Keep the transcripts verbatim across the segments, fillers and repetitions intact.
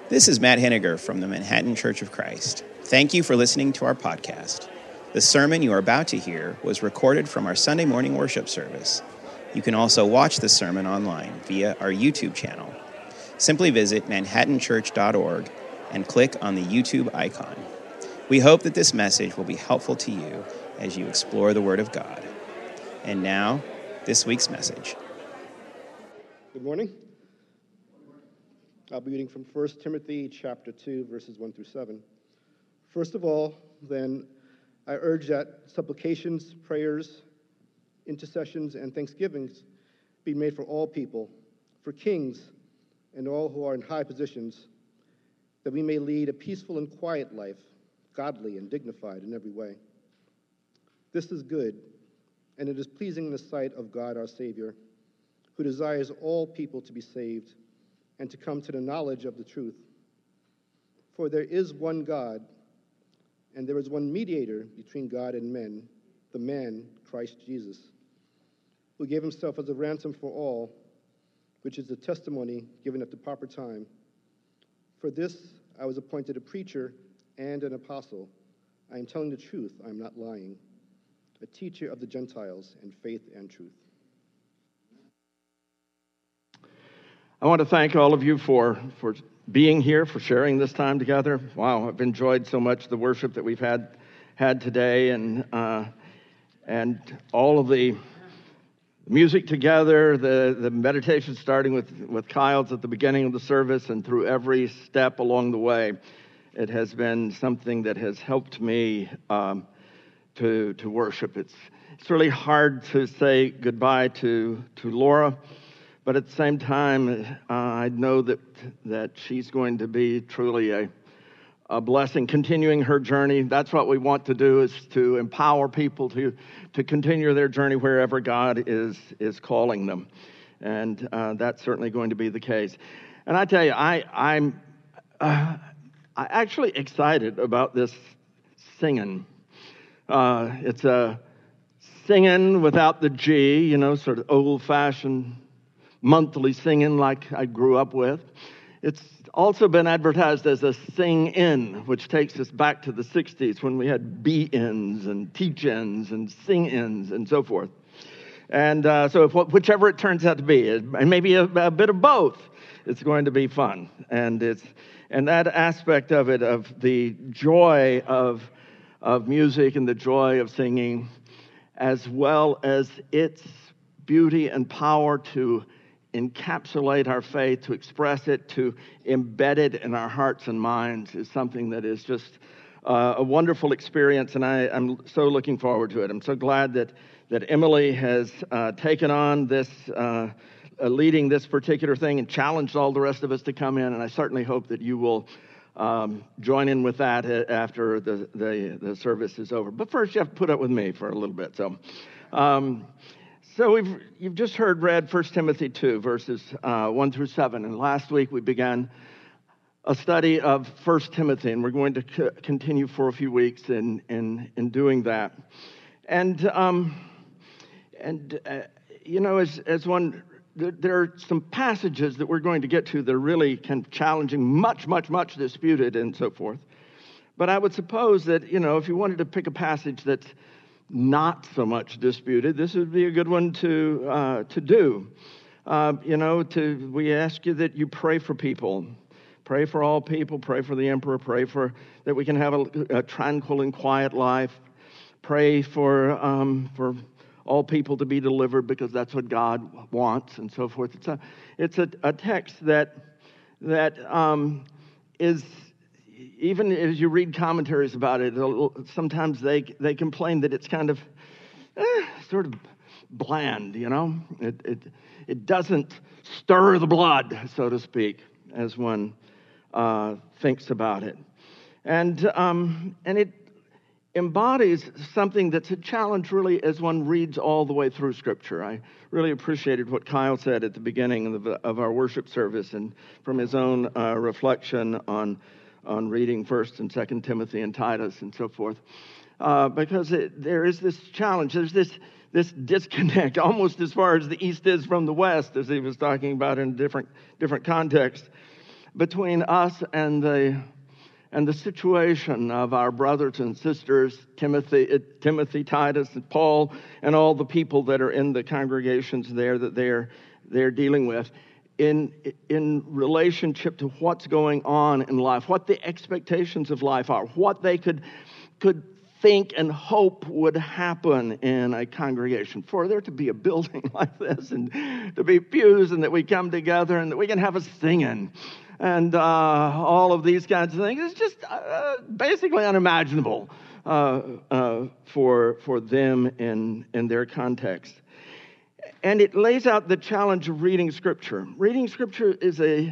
This is Matt Henniger from the Manhattan Church of Christ. Thank you for listening to our podcast. The sermon you are about to hear was recorded from our Sunday morning worship service. You can also watch the sermon online via our YouTube channel. Simply visit manhattan church dot org and click on the YouTube icon. We hope that this message will be helpful to you as you explore the Word of God. And now, this week's message. Good morning. I'll be reading from First Timothy chapter two, verses one through seven. First of all, then, I urge that supplications, prayers, intercessions, and thanksgivings be made for all people, for kings and all who are in high positions, that we may lead a peaceful and quiet life, godly and dignified in every way. This is good, and it is pleasing in the sight of God our Savior, who desires all people to be saved and to come to the knowledge of the truth. For there is one God, and there is one mediator between God and men, the man, Christ Jesus, who gave himself as a ransom for all, which is the testimony given at the proper time. For this I was appointed a preacher and an apostle. I am telling the truth, I am not lying, a teacher of the Gentiles in faith and truth. I want to thank all of you for, for being here, for sharing this time together. Wow, I've enjoyed so much the worship that we've had had today, and uh, and all of the music together, the, the meditation starting with, with Kyle's at the beginning of the service and through every step along the way. It has been something that has helped me um, to to worship. It's it's really hard to say goodbye to to Laura. But at the same time, uh, I know that that she's going to be truly a, a blessing, continuing her journey. That's what we want to do, is to empower people to to continue their journey wherever God is is calling them, and uh, that's certainly going to be the case. And I tell you, I I'm uh, I actually excited about this singing. Uh, it's a singing without the G, you know, sort of old-fashioned monthly singing like I grew up with. It's also been advertised as a sing-in, which takes us back to the sixties when we had be-ins and teach-ins and sing-ins and so forth. And uh, so if, whichever it turns out to be, and maybe a, a bit of both, it's going to be fun. And it's and that aspect of it, of the joy of of music and the joy of singing, as well as its beauty and power to encapsulate our faith, to express it, to embed it in our hearts and minds, is something that is just uh, a wonderful experience, and I, I'm so looking forward to it. I'm so glad that that Emily has uh, taken on this, uh, uh, leading this particular thing, and challenged all the rest of us to come in, and I certainly hope that you will um, join in with that after the, the, the service is over. But first, you have to put up with me for a little bit. So. Um, So we've you've just heard read First Timothy two, verses uh, one through seven. And last week we began a study of First Timothy, and we're going to c- continue for a few weeks in in, in doing that. And um, and uh, you know, as as one, there, there are some passages that we're going to get to that are really kind of challenging, much, much, much disputed, and so forth. But I would suppose that, you know, if you wanted to pick a passage that's not so much disputed, this would be a good one to uh, to do. Uh, you know, to we ask you that you pray for people, pray for all people, pray for the emperor, pray for that we can have a, a tranquil and quiet life. Pray for um, for all people to be delivered, because that's what God wants, and so forth. It's a it's a, a text that that um, is. Even as you read commentaries about it, sometimes they they complain that it's kind of eh, sort of bland, you know. It it it doesn't stir the blood, so to speak, as one uh, thinks about it, and um, and it embodies something that's a challenge, really, as one reads all the way through Scripture. I really appreciated what Kyle said at the beginning of, the, of our worship service, and from his own uh, reflection on. on reading First and Second Timothy and Titus and so forth, uh, because it, there is this challenge. There's this this disconnect, almost as far as the East is from the West, as he was talking about in different different contexts. between us and the and the situation of our brothers and sisters, Timothy, Timothy, Titus, and Paul, and all the people that are in the congregations there that they're they're dealing with, in in relationship to what's going on in life, what the expectations of life are, what they could could think and hope would happen in a congregation. For there to be a building like this, and to be pews, and that we come together, and that we can have a singing, and uh, all of these kinds of things, it's just uh, basically unimaginable uh, uh, for for them in in their context. And it lays out the challenge of reading Scripture. Reading Scripture is a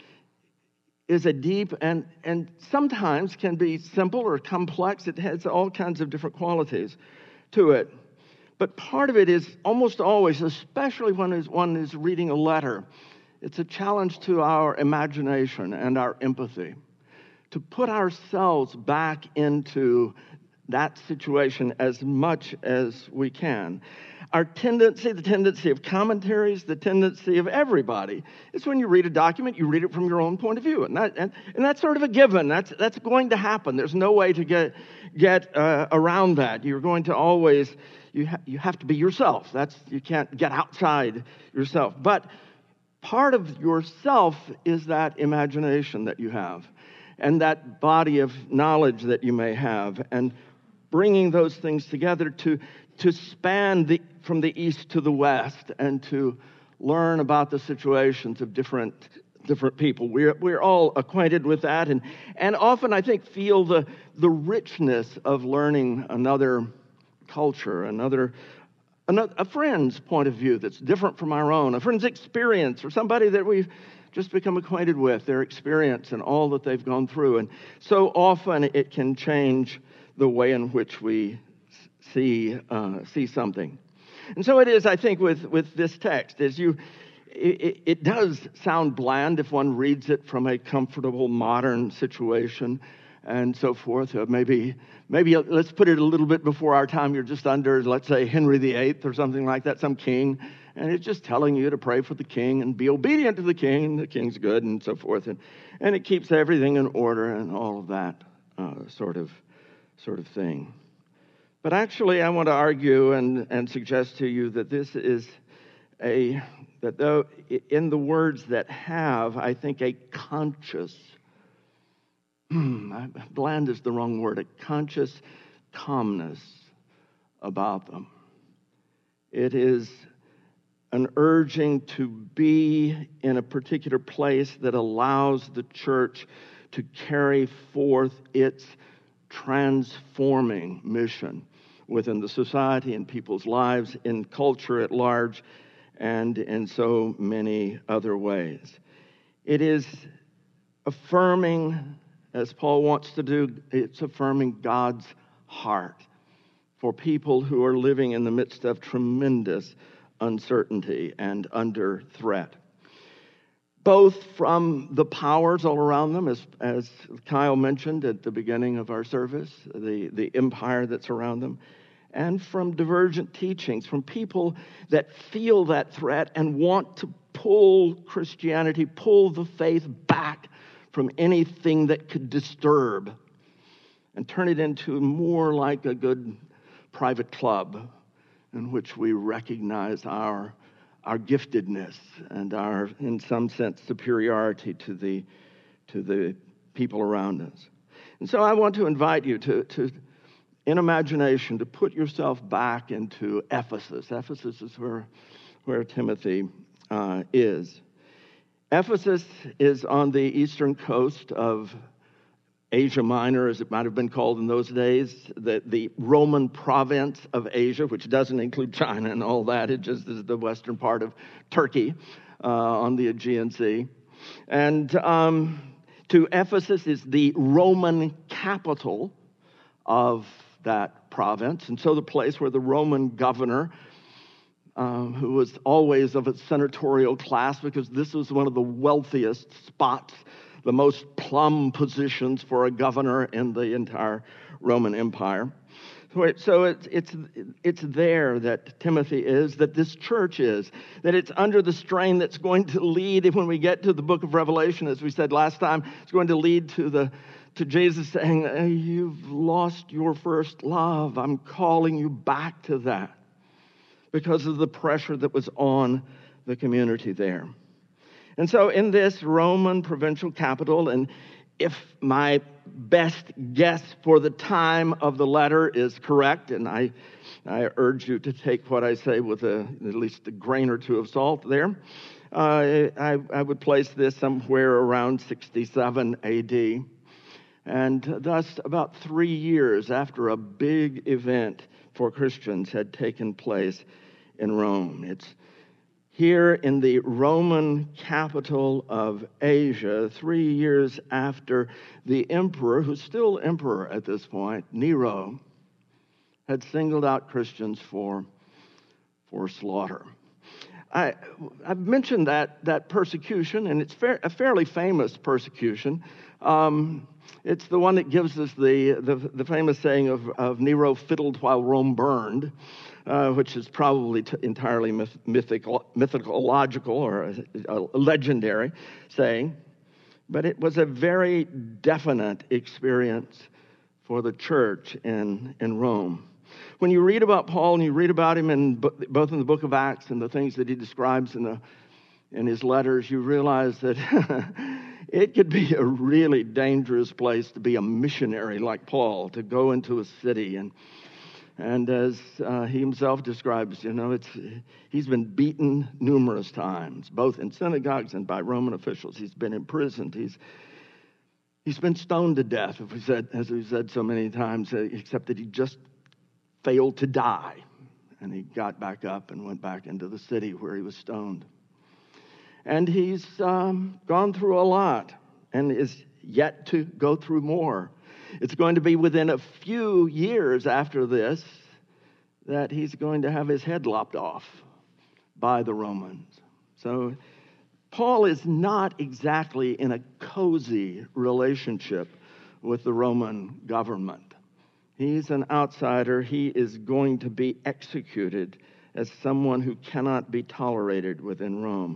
is a deep and and sometimes can be simple or complex. It has all kinds of different qualities to it. But part of it is almost always, especially when one is reading a letter, it's a challenge to our imagination and our empathy, to put ourselves back into that situation as much as we can. Our tendency, the tendency of commentaries, the tendency of everybody, is when you read a document, you read it from your own point of view. And, that, and, and that's sort of a given. That's that's going to happen. There's no way to get get uh, around that. You're going to always, you, ha- you have to be yourself. That's you can't get outside yourself. But part of yourself is that imagination that you have, and that body of knowledge that you may have, and bringing those things together to to span the from the east to the west, and to learn about the situations of different different people. We're we're all acquainted with that, and and often I think feel the the richness of learning another culture, another. A friend's point of view that's different from our own, a friend's experience, or somebody that we've just become acquainted with, their experience and all that they've gone through. And so often it can change the way in which we see uh, see something. And so it is, I think, with, with this text, as you, it, it does sound bland if one reads it from a comfortable modern situation and so forth. Uh, maybe, maybe let's put it a little bit before our time. You're just under, let's say, Henry the Eighth or something like that, some king, and it's just telling you to pray for the king and be obedient to the king, and the king's good, and so forth, and and it keeps everything in order and all of that uh, sort of sort of thing. But actually, I want to argue and and suggest to you that this is a that though in the words that have, I think, a conscious. Bland is the wrong word, a conscious calmness about them. It is an urging to be in a particular place that allows the church to carry forth its transforming mission within the society and people's lives, in culture at large, and in so many other ways. It is affirming, as Paul wants to do, it's affirming God's heart for people who are living in the midst of tremendous uncertainty and under threat. Both from the powers all around them, as, as Kyle mentioned at the beginning of our service, the, the empire that's around them, and from divergent teachings, from people that feel that threat and want to pull Christianity, pull the faith back from anything that could disturb, and turn it into more like a good private club in which we recognize our our giftedness and our, in some sense, superiority to the to the people around us. And so I want to invite you to, to in imagination, to put yourself back into Ephesus. Ephesus is where, where Timothy uh, is. Ephesus is on the eastern coast of Asia Minor, as it might have been called in those days, the, the Roman province of Asia, which doesn't include China and all that. It just is the western part of Turkey uh, on the Aegean Sea. And um, to Ephesus is the Roman capital of that province, and so the place where the Roman governor, Um, who was always of a senatorial class, because this was one of the wealthiest spots, the most plum positions for a governor in the entire Roman Empire. So it's, it's, it's there that Timothy is, that this church is, that it's under the strain that's going to lead, when we get to the book of Revelation, as we said last time, it's going to lead to the to Jesus saying, you've lost your first love. I'm calling you back to that because of the pressure that was on the community there. And so in this Roman provincial capital, and if my best guess for the time of the letter is correct, and I, I urge you to take what I say with a, at least a grain or two of salt there, uh, I, I would place this somewhere around sixty-seven A D, and thus about three years after a big event for Christians had taken place in Rome. It's here in the Roman capital of Asia, three years after the emperor, who's still emperor at this point, Nero, had singled out Christians for, for slaughter. I, I've mentioned that, that persecution, and it's fair, a fairly famous persecution. Um, it's the one that gives us the, the, the famous saying of, of Nero fiddled while Rome burned. Uh, which is probably t- entirely myth- mythical, mythological or a, a legendary saying, but it was a very definite experience for the church in, in Rome. When you read about Paul and you read about him in bo- both in the book of Acts and the things that he describes in the in his letters, you realize that it could be a really dangerous place to be a missionary like Paul, to go into a city and And as uh, he himself describes, you know, it's he's been beaten numerous times, both in synagogues and by Roman officials. He's been imprisoned. He's he's been stoned to death, as we said, as we said so many times, except that he just failed to die, and he got back up and went back into the city where he was stoned. And he's um, gone through a lot, and is yet to go through more. It's going to be within a few years after this that he's going to have his head lopped off by the Romans. So Paul is not exactly in a cozy relationship with the Roman government. He's an outsider. He is going to be executed as someone who cannot be tolerated within Rome.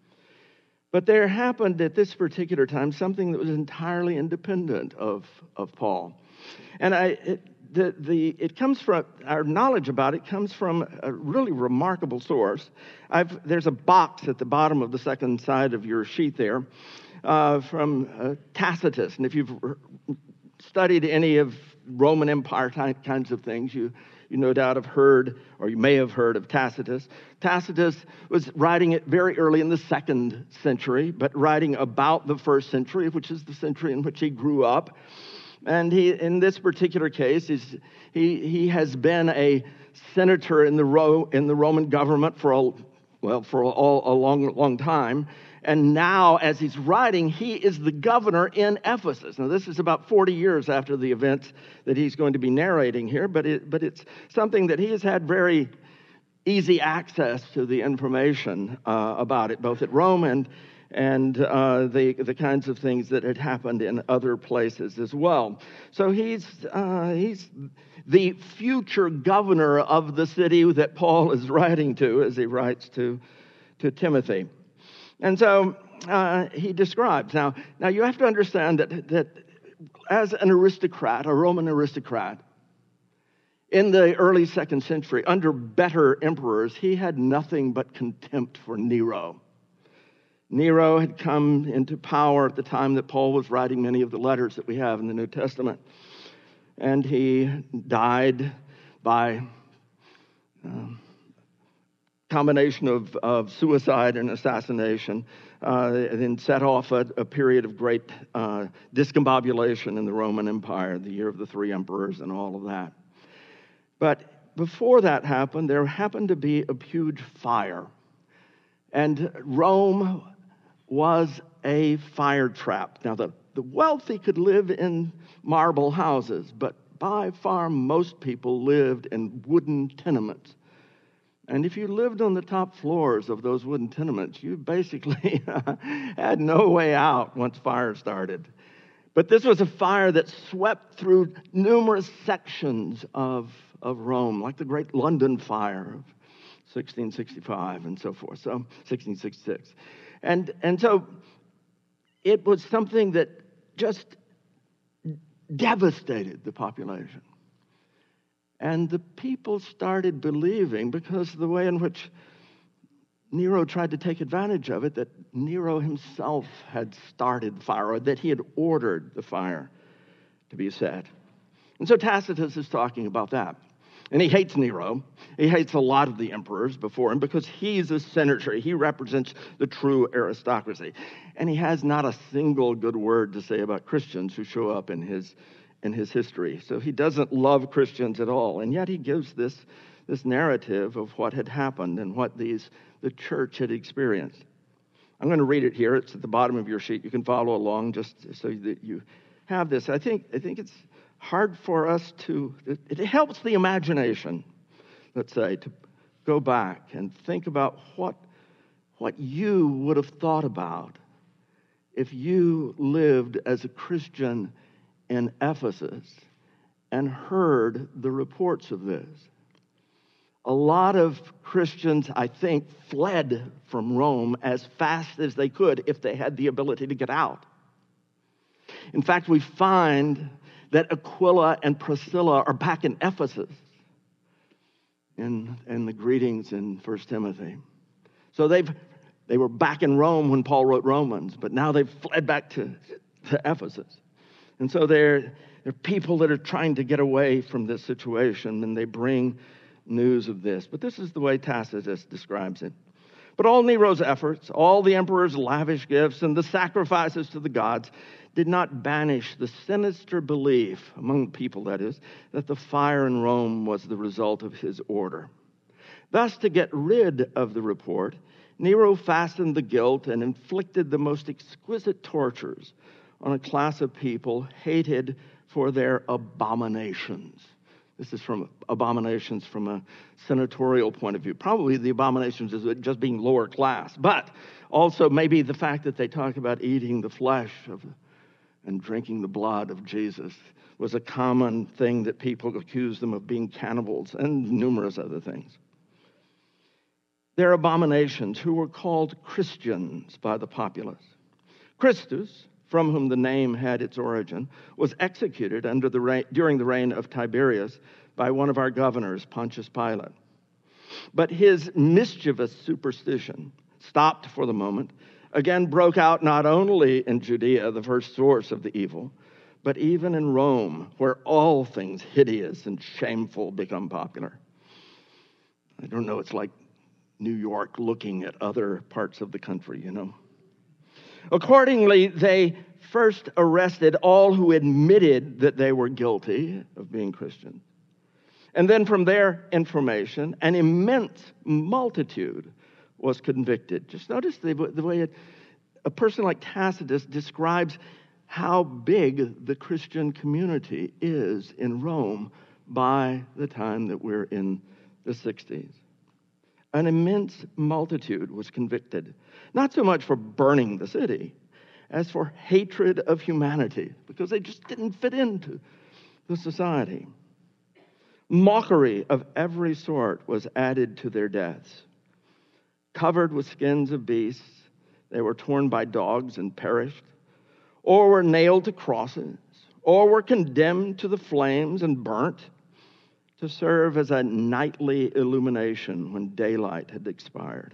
But there happened at this particular time something that was entirely independent of, of Paul. And I, it, the, the, it comes from, our knowledge about it comes from a really remarkable source. I've, there's a box at the bottom of the second side of your sheet there uh, from uh, Tacitus. And if you've studied any of Roman Empire type kinds of things, you You no doubt have heard, or you may have heard of Tacitus. Tacitus was writing it very early in the second century, but writing about the first century, which is the century in which he grew up. And he, in this particular case, is he he has been a senator in the Ro, in the Roman government for a well for a, a long long time. And now, as he's writing, he is the governor in Ephesus. Now, this is about forty years after the events that he's going to be narrating here, but it, but it's something that he has had very easy access to the information uh, about it, both at Rome and and uh, the the kinds of things that had happened in other places as well. So he's uh, he's the future governor of the city that Paul is writing to, as he writes to to Timothy. And so uh, he describes. Now, now you have to understand that, that as an aristocrat, a Roman aristocrat, in the early second century, under better emperors, he had nothing but contempt for Nero. Nero had come into power at the time that Paul was writing many of the letters that we have in the New Testament. And he died by Um, combination of, of suicide and assassination, uh, and then set off a, a period of great uh, discombobulation in the Roman Empire, the year of the three emperors and all of that. But before that happened, there happened to be a huge fire. And Rome was a fire trap. Now, the, the wealthy could live in marble houses, but by far most people lived in wooden tenements. And if you lived on the top floors of those wooden tenements, you basically had no way out once fire started. But this was a fire that swept through numerous sections of, of Rome, like the Great London Fire of sixteen sixty-five and so forth, so sixteen sixty-six. And, and so it was something that just devastated the population. And the people started believing, because of the way in which Nero tried to take advantage of it, that Nero himself had started the fire, or that he had ordered the fire to be set. And so Tacitus is talking about that. And he hates Nero. He hates a lot of the emperors before him because he's a senator. He represents the true aristocracy. And he has not a single good word to say about Christians who show up in his in his history. So he doesn't love Christians at all. And yet he gives this, this narrative of what had happened and what these the church had experienced. I'm going to read it here. It's at the bottom of your sheet. You can follow along just so that you have this. I think I think it's hard for us to, it, it helps the imagination, let's say, to go back and think about what, what you would have thought about if you lived as a Christian in Ephesus and heard the reports of this. A lot of Christians, I think, fled from Rome as fast as they could if they had the ability to get out. In fact, we find that Aquila and Priscilla are back in Ephesus in, in the greetings in First Timothy. So they've they were back in Rome when Paul wrote Romans, but now they've fled back to, to Ephesus. And so they're, they're people that are trying to get away from this situation, and they bring news of this. But this is the way Tacitus describes it. But all Nero's efforts, all the emperor's lavish gifts, and the sacrifices to the gods did not banish the sinister belief among people, that is, that the fire in Rome was the result of his order. Thus, to get rid of the report, Nero fastened the guilt and inflicted the most exquisite tortures on a class of people hated for their abominations. This is from abominations from a senatorial point of view. Probably the abominations is just being lower class, but also maybe the fact that they talk about eating the flesh of and drinking the blood of Jesus was a common thing that people accused them of being cannibals and numerous other things. Their abominations, who were called Christians by the populace. Christus, from whom the name had its origin, was executed under the reign, during the reign of Tiberius by one of our governors, Pontius Pilate. But his mischievous superstition, stopped for the moment, again broke out not only in Judea, the first source of the evil, but even in Rome, where all things hideous and shameful become popular. I don't know, it's like New York looking at other parts of the country, you know. Accordingly, they first arrested all who admitted that they were guilty of being Christians. And then from their information, an immense multitude was convicted. Just notice the, the way it, a person like Tacitus describes how big the Christian community is in Rome by the time that we're in the sixties. An immense multitude was convicted, not so much for burning the city, as for hatred of humanity, because they just didn't fit into the society. Mockery of every sort was added to their deaths. Covered with skins of beasts, they were torn by dogs and perished, or were nailed to crosses, or were condemned to the flames and burnt, to serve as a nightly illumination when daylight had expired.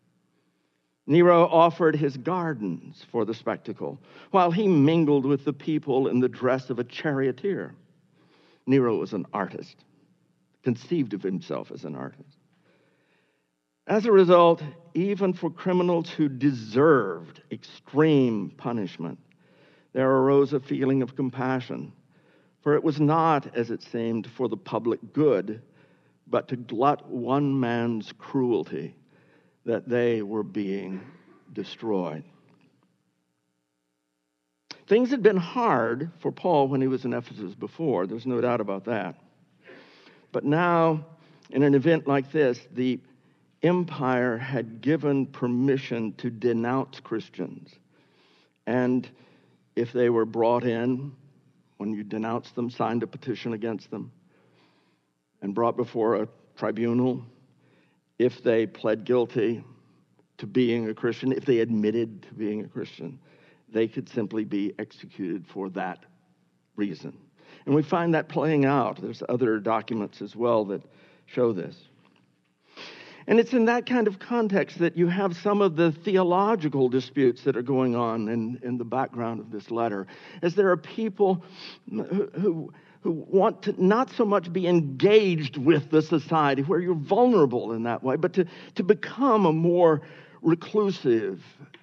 Nero offered his gardens for the spectacle, while he mingled with the people in the dress of a charioteer. Nero was an artist, conceived of himself as an artist. As a result, even for criminals who deserved extreme punishment, there arose a feeling of compassion. For it was not, as it seemed, for the public good, but to glut one man's cruelty, that they were being destroyed. Things had been hard for Paul when he was in Ephesus before. There's no doubt about that. But now, in an event like this, the empire had given permission to denounce Christians. And if they were brought in, when you denounced them, signed a petition against them, and brought before a tribunal, if they pled guilty to being a Christian, if they admitted to being a Christian, they could simply be executed for that reason. And we find that playing out. There's other documents as well that show this. And it's in that kind of context that you have some of the theological disputes that are going on in, in the background of this letter, as there are people who, who, who want to not so much be engaged with the society, where you're vulnerable in that way, but to, to become a more reclusive,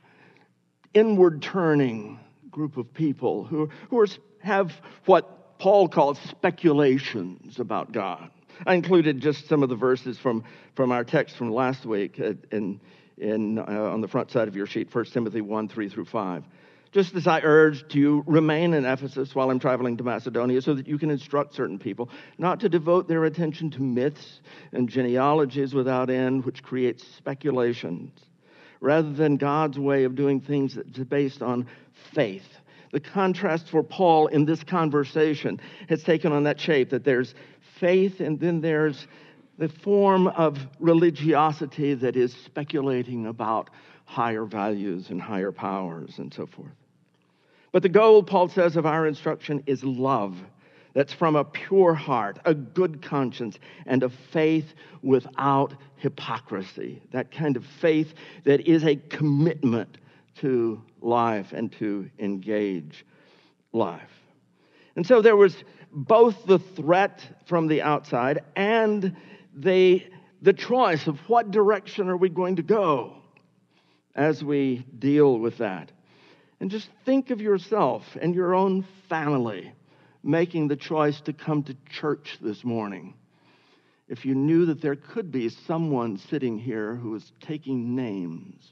inward-turning group of people who, who are, have what Paul calls speculations about God. I included just some of the verses from, from our text from last week in, in, uh, on the front side of your sheet, First Timothy one, three through five. Just as I urged you, remain in Ephesus while I'm traveling to Macedonia so that you can instruct certain people not to devote their attention to myths and genealogies without end, which create speculations, rather than God's way of doing things that's based on faith. The contrast for Paul in this conversation has taken on that shape, that there's faith and then there's the form of religiosity that is speculating about higher values and higher powers and so forth. But the goal, Paul says, of our instruction is love. That's from a pure heart, a good conscience, and a faith without hypocrisy. That kind of faith that is a commitment to life and to engage life. And so there was both the threat from the outside and the, the choice of what direction are we going to go as we deal with that. And just think of yourself and your own family making the choice to come to church this morning. If you knew that there could be someone sitting here who is taking names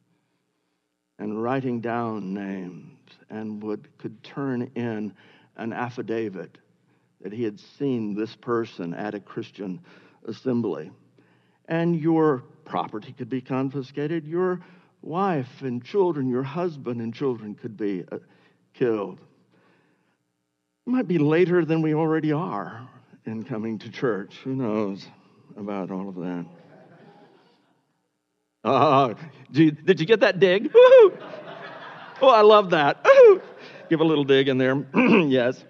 and writing down names and would could turn in an affidavit that he had seen this person at a Christian assembly, and your property could be confiscated, your wife and children, your husband and children could be uh, killed. It might be later than we already are in coming to church. Who knows about all of that? Uh, did, you, did you get that dig? Woo-hoo! Oh, I love that. Woo-hoo! Give a little dig in there. Yes.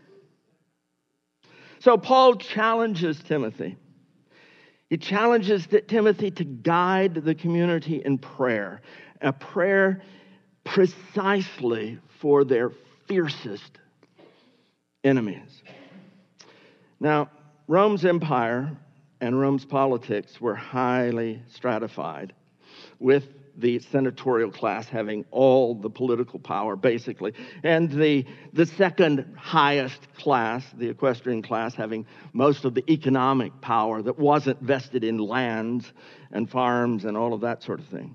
So Paul challenges Timothy. He challenges Timothy to guide the community in prayer, a prayer precisely for their fiercest enemies. Now, Rome's empire and Rome's politics were highly stratified, with the senatorial class having all the political power, basically, and the, the second highest class, the equestrian class, having most of the economic power that wasn't vested in lands and farms and all of that sort of thing.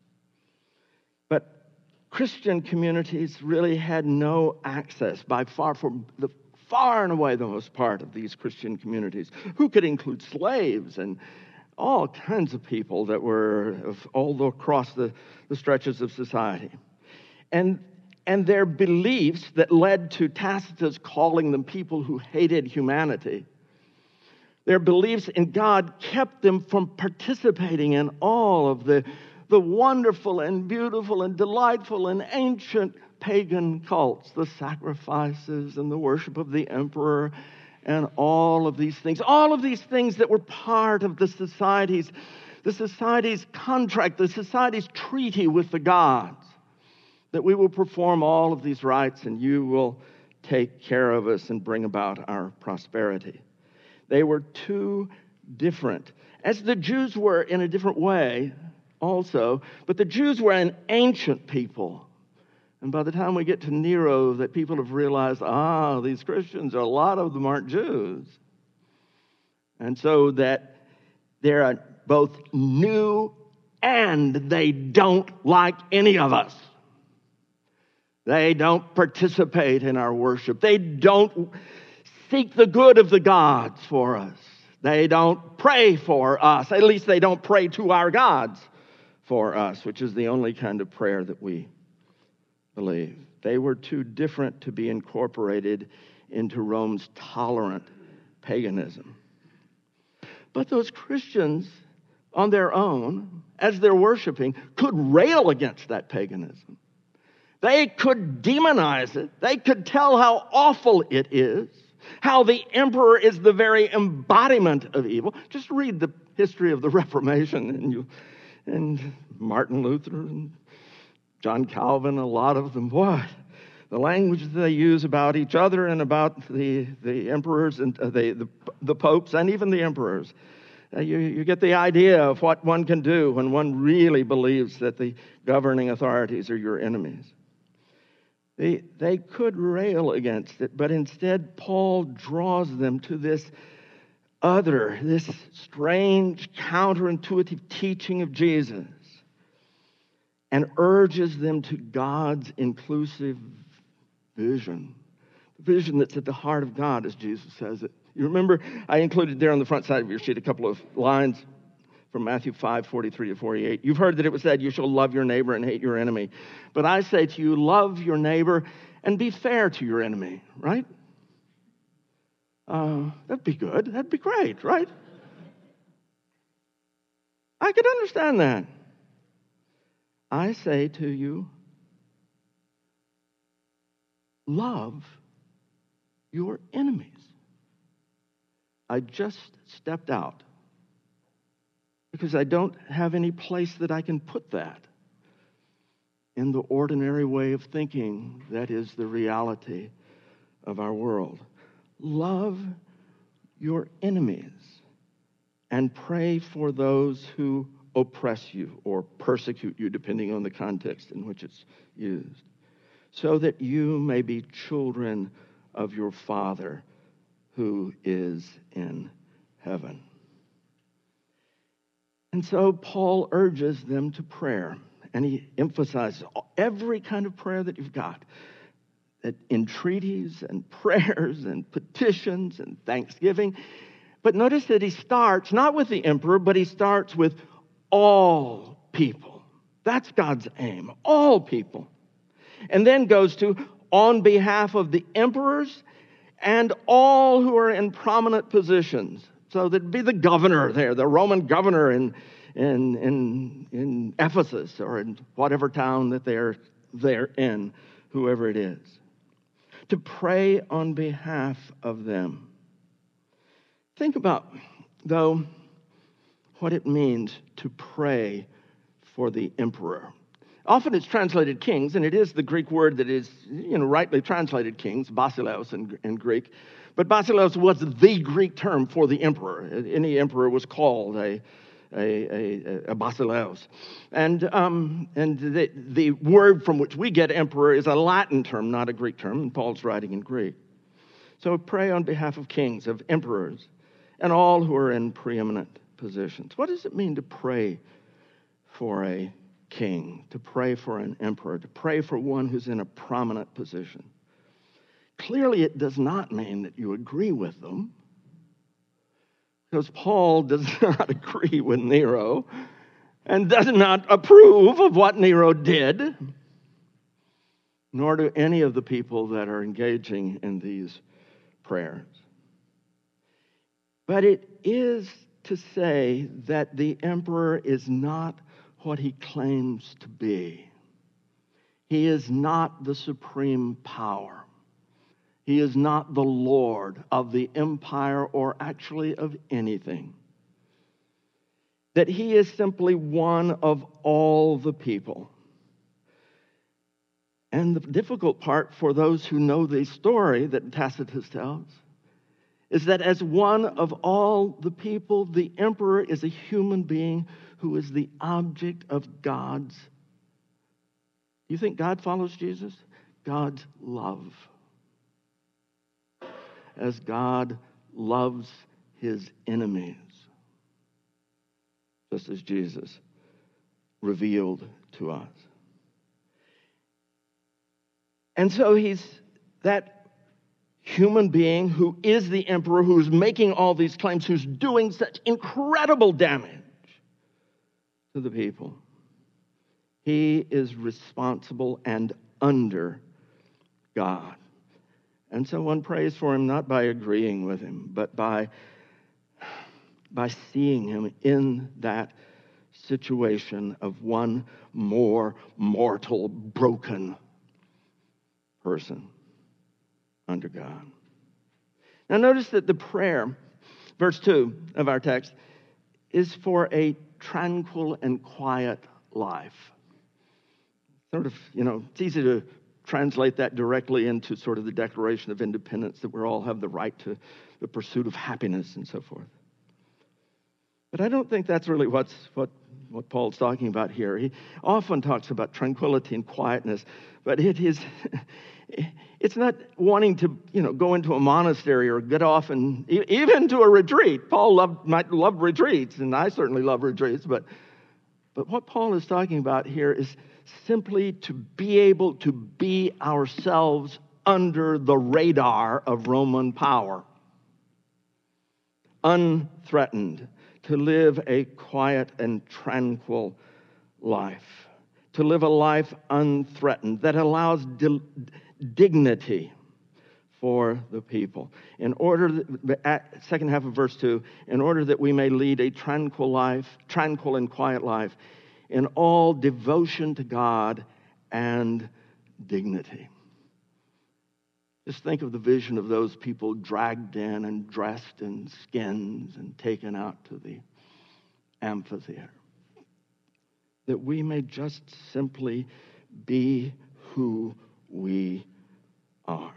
But Christian communities really had no access, by far, for the far and away the most part of these Christian communities, who could include slaves and all kinds of people that were all across the, the stretches of society. And, and their beliefs that led to Tacitus calling them people who hated humanity, their beliefs in God kept them from participating in all of the, the wonderful and beautiful and delightful and ancient pagan cults, the sacrifices and the worship of the emperor, and all of these things, all of these things that were part of the society's, the society's contract, the society's treaty with the gods, that we will perform all of these rites and you will take care of us and bring about our prosperity. They were too different, as the Jews were in a different way also, but the Jews were an ancient people. And by the time we get to Nero, that people have realized, ah, these Christians, a lot of them aren't Jews. And so that they're both new and they don't like any of us. They don't participate in our worship. They don't seek the good of the gods for us. They don't pray for us. At least they don't pray to our gods for us, which is the only kind of prayer that we believe. They were too different to be incorporated into Rome's tolerant paganism. But those Christians, on their own, as they're worshiping, could rail against that paganism. They could demonize it. They could tell how awful it is, how the emperor is the very embodiment of evil. Just read the history of the Reformation, and you, and Martin Luther and John Calvin, a lot of them. What? The language that they use about each other and about the, the emperors and uh, the, the the popes and even the emperors. Uh, you, you get the idea of what one can do when one really believes that the governing authorities are your enemies. They, they could rail against it, but instead Paul draws them to this other, this strange, counterintuitive teaching of Jesus and urges them to God's inclusive vision, the vision that's at the heart of God, as Jesus says it. You remember, I included there on the front side of your sheet a couple of lines from Matthew five, forty-three to forty-eight. You've heard that it was said, you shall love your neighbor and hate your enemy. But I say to you, love your neighbor and be fair to your enemy, right? Uh, that'd be good. That'd be great, right? I could understand that. I say to you, love your enemies. I just stepped out because I don't have any place that I can put that in the ordinary way of thinking that is the reality of our world. Love your enemies and pray for those who oppress you or persecute you, depending on the context in which it's used, so that you may be children of your Father who is in heaven. And so Paul urges them to prayer, and he emphasizes every kind of prayer that you've got, that entreaties and prayers and petitions and thanksgiving. But notice that he starts not with the emperor, but he starts with all people. That's God's aim, all people. And then goes to on behalf of the emperors and all who are in prominent positions. So there'd be the governor there, the Roman governor in, in, in, in Ephesus or in whatever town that they're, they're in, whoever it is. To pray on behalf of them. Think about, though, what it means to pray for the emperor. Often it's translated kings, and it is the Greek word that is, you know, rightly translated kings, basileus in, in Greek. But basileus was the Greek term for the emperor. Any emperor was called a a, a, a basileus. And um, and the, the word from which we get emperor is a Latin term, not a Greek term, and Paul's writing in Greek. So pray on behalf of kings, of emperors, and all who are in preeminent positions. What does it mean to pray for a king, to pray for an emperor, to pray for one who's in a prominent position? Clearly, it does not mean that you agree with them, because Paul does not agree with Nero and does not approve of what Nero did, nor do any of the people that are engaging in these prayers. But it is to say that the emperor is not what he claims to be. He is not the supreme power. He is not the Lord of the empire or actually of anything. That he is simply one of all the people. And the difficult part for those who know the story that Tacitus tells is that as one of all the people, the emperor is a human being who is the object of God's. You think God follows Jesus? God's love. As God loves his enemies, just as Jesus revealed to us. And so he's that human being who is the emperor, who's making all these claims, who's doing such incredible damage to the people. He is responsible and under God. And so one prays for him not by agreeing with him, but by, by seeing him in that situation of one more mortal, broken person under God. Now notice that the prayer, verse two of our text, is for a tranquil and quiet life. Sort of, you know, it's easy to translate that directly into sort of the Declaration of Independence, that we all have the right to the pursuit of happiness and so forth. But I don't think that's really what's, what, what Paul's talking about here. He often talks about tranquility and quietness, but it is, it's not wanting to, you know, go into a monastery or get off and even to a retreat. Paul loved, might love retreats, and I certainly love retreats, but, but what Paul is talking about here is simply to be able to be ourselves under the radar of Roman power, unthreatened, to live a quiet and tranquil life, to live a life unthreatened that allows di- dignity for the people. In order, that, at second half of verse two, in order that we may lead a tranquil life, tranquil and quiet life, in all devotion to God and dignity. Just think of the vision of those people dragged in and dressed in skins and taken out to the amphitheater. That we may just simply be who we are.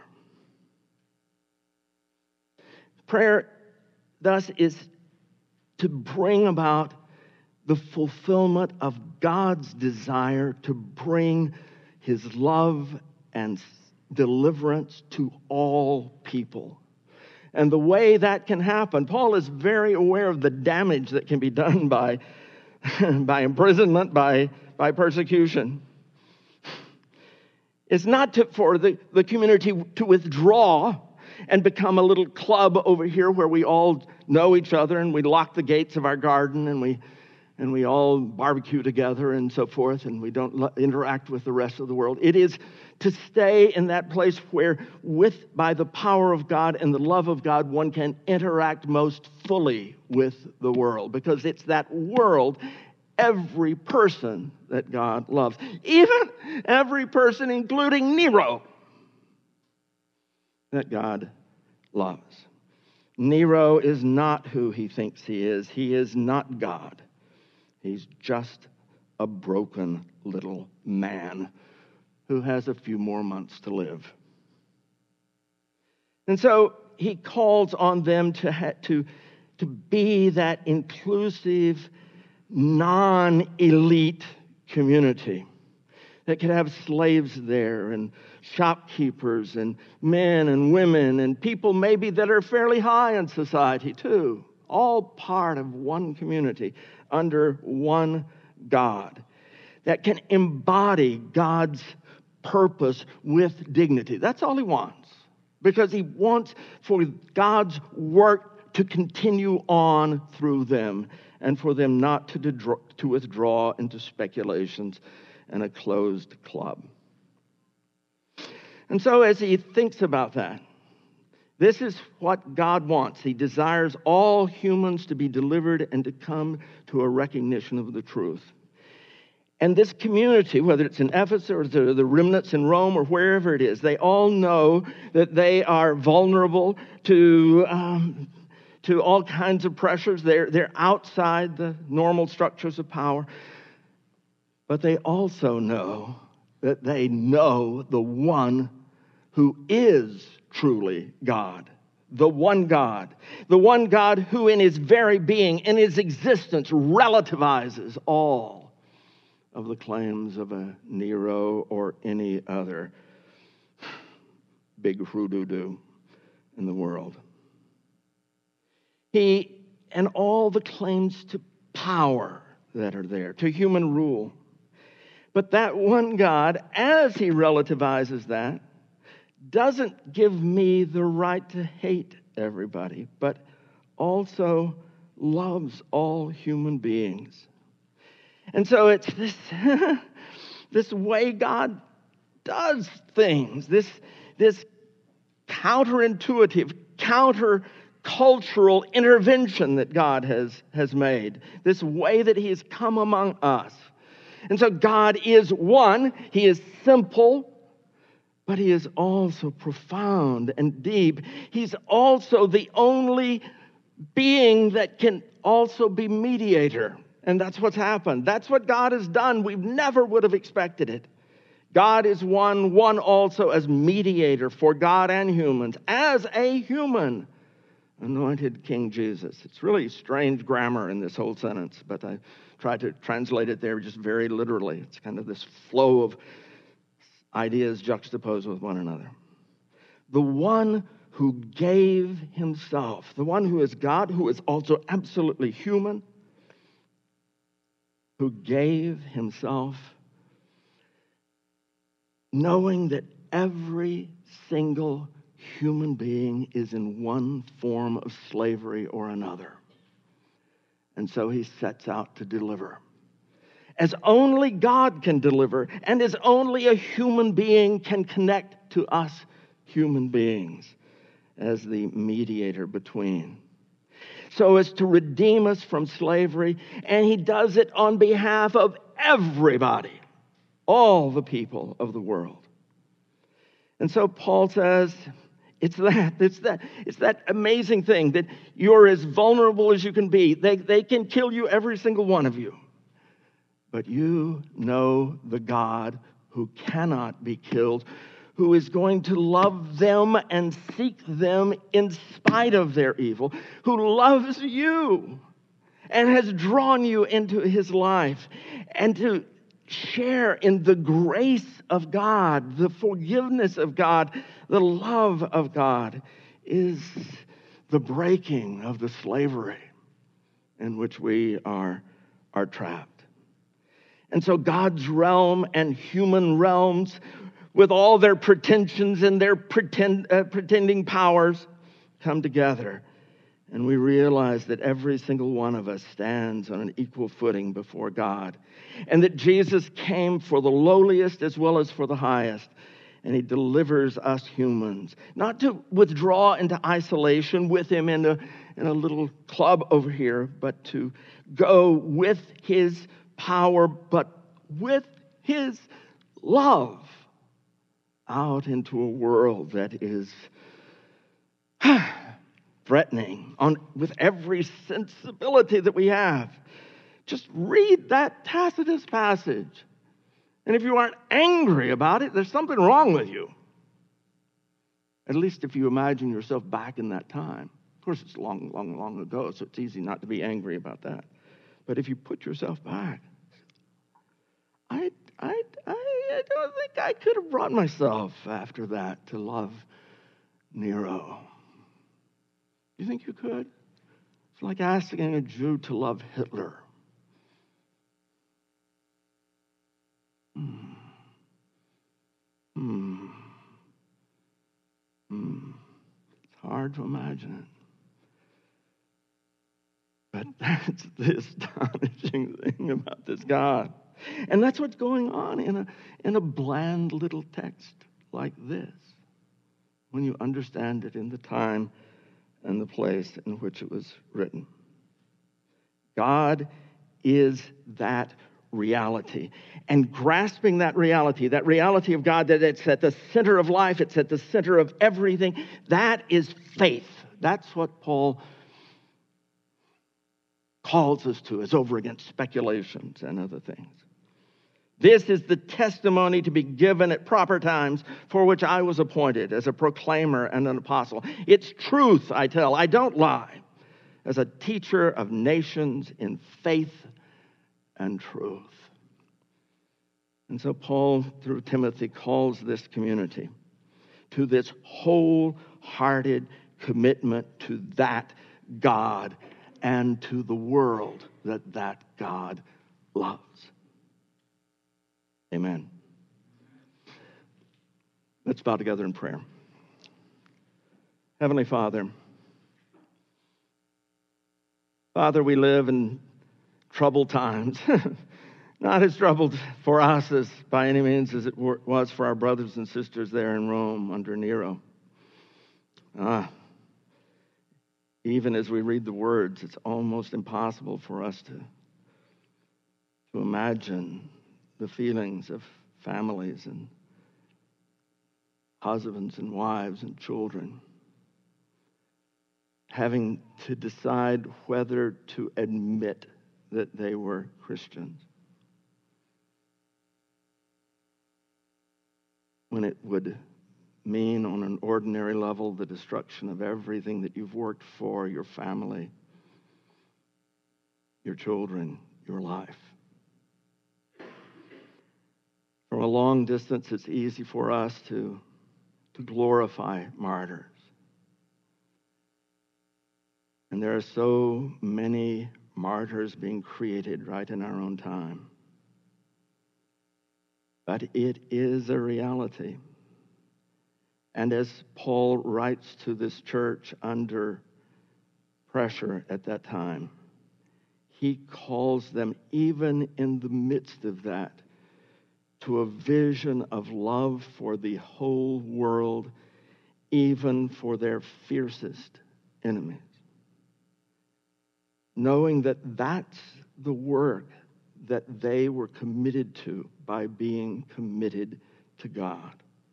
Prayer, thus, is to bring about the fulfillment of God's desire to bring his love and deliverance to all people. And the way that can happen, Paul is very aware of the damage that can be done by, by imprisonment, by, by persecution. It's not to, for the, the community to withdraw and become a little club over here where we all know each other and we lock the gates of our garden and we and we all barbecue together and so forth, and we don't lo- interact with the rest of the world. It is to stay in that place where, with by the power of God and the love of God, one can interact most fully with the world, because it's that world, every person that God loves, even every person, including Nero, that God loves. Nero is not who he thinks he is. He is not God. He's just a broken little man who has a few more months to live. And so he calls on them to, ha- to, to be that inclusive, non-elite community that could have slaves there and shopkeepers and men and women and people maybe that are fairly high in society too, all part of one community under one God that can embody God's purpose with dignity. That's all he wants, because he wants for God's work to continue on through them and for them not to, de- to withdraw into speculations and a closed club. And so as he thinks about that, this is what God wants. He desires all humans to be delivered and to come to a recognition of the truth. And this community, whether it's in Ephesus or the, the remnants in Rome or wherever it is, they all know that they are vulnerable to, um, to all kinds of pressures. They're, they're outside the normal structures of power. But they also know that they know the one who is truly God, the one God, the one God who in his very being, in his existence, relativizes all of the claims of a Nero or any other big hoodoo in the world. He, and all the claims to power that are there, to human rule. But that one God, as he relativizes that, doesn't give me the right to hate everybody, but also loves all human beings. And so it's this, this way God does things, this, this counterintuitive, counter-cultural intervention that God has, has made, this way that he has come among us. And so God is one, he is simple, but he is also profound and deep. He's also the only being that can also be mediator. And that's what's happened. That's what God has done. We never would have expected it. God is one, one also as mediator for God and humans, as a human, anointed King Jesus. It's really strange grammar in this whole sentence, but I tried to translate it there just very literally. It's kind of this flow of ideas juxtaposed with one another. The one who gave himself, the one who is God, who is also absolutely human, who gave himself, knowing that every single human being is in one form of slavery or another. And so he sets out to deliver. As only God can deliver, and as only a human being can connect to us human beings as the mediator between. So as to redeem us from slavery, and he does it on behalf of everybody, all the people of the world. And so Paul says, it's that, it's that, it's that amazing thing that you're as vulnerable as you can be. They, they can kill you, every single one of you. But you know the God who cannot be killed, who is going to love them and seek them in spite of their evil, who loves you and has drawn you into his life, and to share in the grace of God, the forgiveness of God, the love of God is the breaking of the slavery in which we are, are trapped. And so God's realm and human realms, with all their pretensions and their pretend, uh, pretending powers, come together. And we realize that every single one of us stands on an equal footing before God. And that Jesus came for the lowliest as well as for the highest. And he delivers us humans, not to withdraw into isolation with him in a, in a little club over here, but to go with his power, but with his love out into a world that is threatening on with every sensibility that we have. Just read that Tacitus passage. And if you aren't angry about it, there's something wrong with you. At least if you imagine yourself back in that time. Of course, it's long, long, long ago, so it's easy not to be angry about that. But if you put yourself back, I, I, I, I don't think I could have brought myself after that to love Nero. Do you think you could? It's like asking a Jew to love Hitler. Hmm. Hmm. Hmm. It's hard to imagine it. But that's the astonishing thing about this God. And that's what's going on in a, in a bland little text like this, when you understand it in the time and the place in which it was written. God is that reality. And grasping that reality, that reality of God, that it's at the center of life, it's at the center of everything, that is faith. That's what Paul calls us to, is over against speculations and other things. This is the testimony to be given at proper times, for which I was appointed as a proclaimer and an apostle. It's truth, I tell. I don't lie. As a teacher of nations in faith and truth. And so Paul, through Timothy, calls this community to this wholehearted commitment to that God and to the world that that God loves. Amen. Let's bow together in prayer. Heavenly Father, Father, we live in troubled times. not as troubled for us as by any means as it was for our brothers and sisters there in Rome under Nero. Ah, even as we read the words, it's almost impossible for us to, to imagine the feelings of families and husbands and wives and children having to decide whether to admit that they were Christians, when it would mean on an ordinary level the destruction of everything that you've worked for, your family, your children, your life. From a long distance, it's easy for us to, to glorify martyrs. And there are so many martyrs being created right in our own time. But it is a reality. And as Paul writes to this church under pressure at that time, he calls them, even in the midst of that, to a vision of love for the whole world, even for their fiercest enemies. Knowing that that's the work that they were committed to by being committed to God.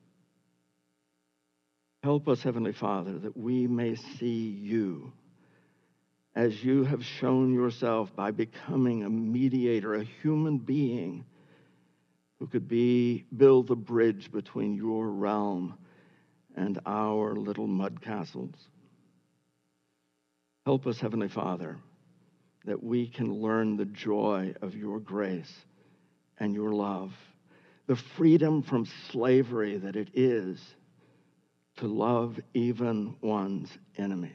Help us, Heavenly Father, that we may see you as you have shown yourself by becoming a mediator, a human being who could be build the bridge between your realm and our little mud castles. Help us, Heavenly Father, that we can learn the joy of your grace and your love, the freedom from slavery that it is to love even one's enemies.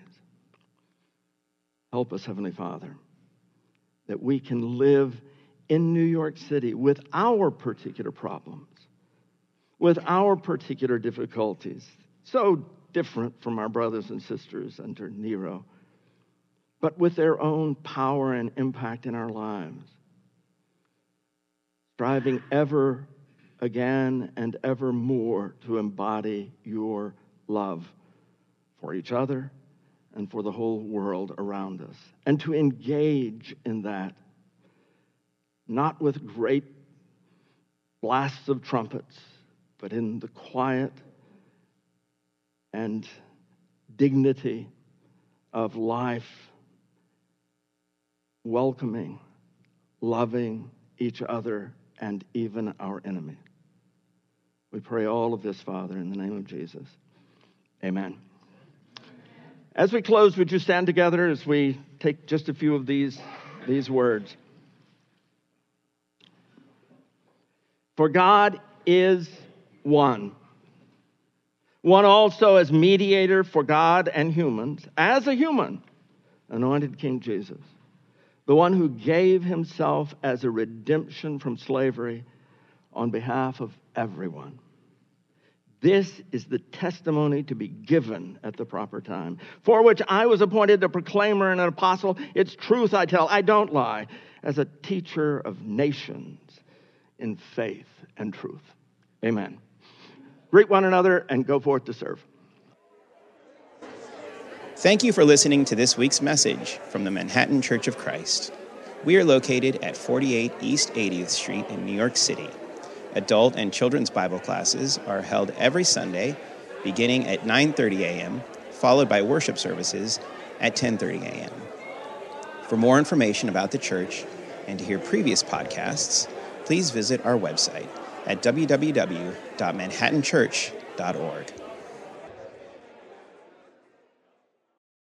Help us, Heavenly Father, that we can live in New York City with our particular problems, with our particular difficulties, so different from our brothers and sisters under Nero, but with their own power and impact in our lives, striving ever again and ever more to embody your love for each other and for the whole world around us, and to engage in that, not with great blasts of trumpets, but in the quiet and dignity of life, welcoming, loving each other and even our enemies. We pray all of this, Father, in the name of Jesus. Amen. As we close, would you stand together as we take just a few of these, these words? For God is one. One also as mediator for God and humans, as a human, anointed King Jesus, the one who gave himself as a redemption from slavery on behalf of everyone. This is the testimony to be given at the proper time, for which I was appointed a proclaimer and an apostle. It's truth I tell, I don't lie, as a teacher of nations in faith and truth. Amen. Greet one another and go forth to serve. Thank you for listening to this week's message from the Manhattan Church of Christ. We are located at forty-eight East eightieth Street in New York City. Adult and children's Bible classes are held every Sunday, beginning at nine thirty a.m., followed by worship services at ten thirty a.m. For more information about the church and to hear previous podcasts, please visit our website at w w w dot manhattan church dot org.